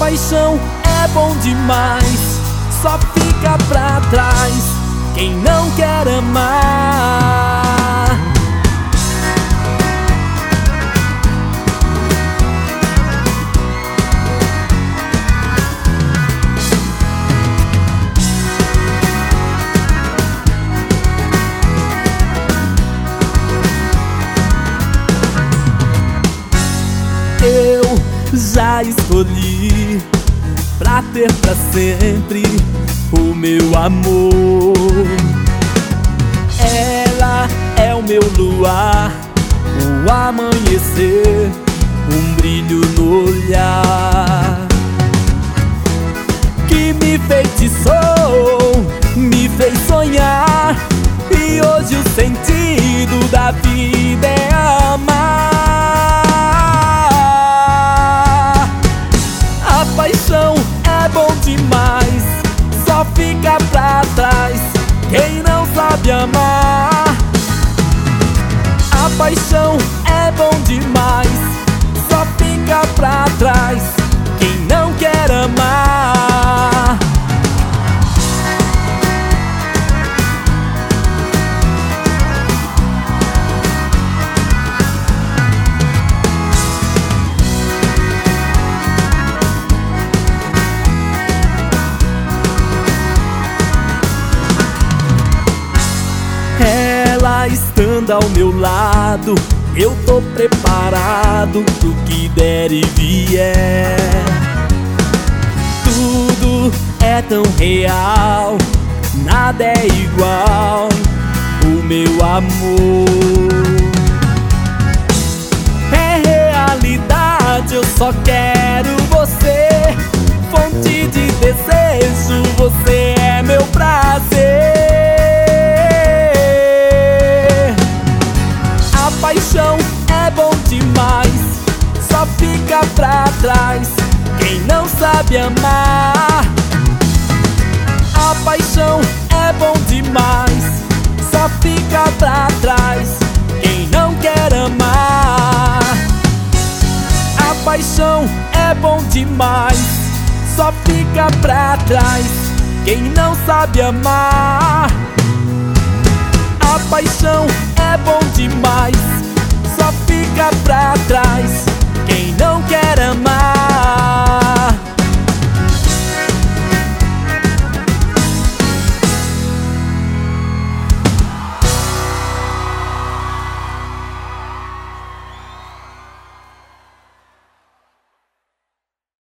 paixão é bom demais, só fica pra trás quem não quer amar. Eu já escolhi pra ter pra sempre o meu amor. Ela é o meu luar, o amanhecer, um brilho no olhar que me feitiçou, me fez sonhar. E hoje o sentido da vida é amar. A paixão é bom demais, só fica pra trás quem não sabe amar. A paixão é bom demais, só fica pra trás quem não quer amar. Ela estando ao meu lado, eu tô preparado pro que der e vier. Tudo é tão real, nada é igual o meu amor. É realidade, eu só quero você, fonte de desejo, você é meu prazer. A paixão é bom demais, só fica pra trás quem não sabe amar. A paixão é bom demais, só fica pra trás quem não quer amar. A paixão é bom demais, só fica pra trás quem não sabe amar. A paixão é bom demais, só fica pra trás quem não quer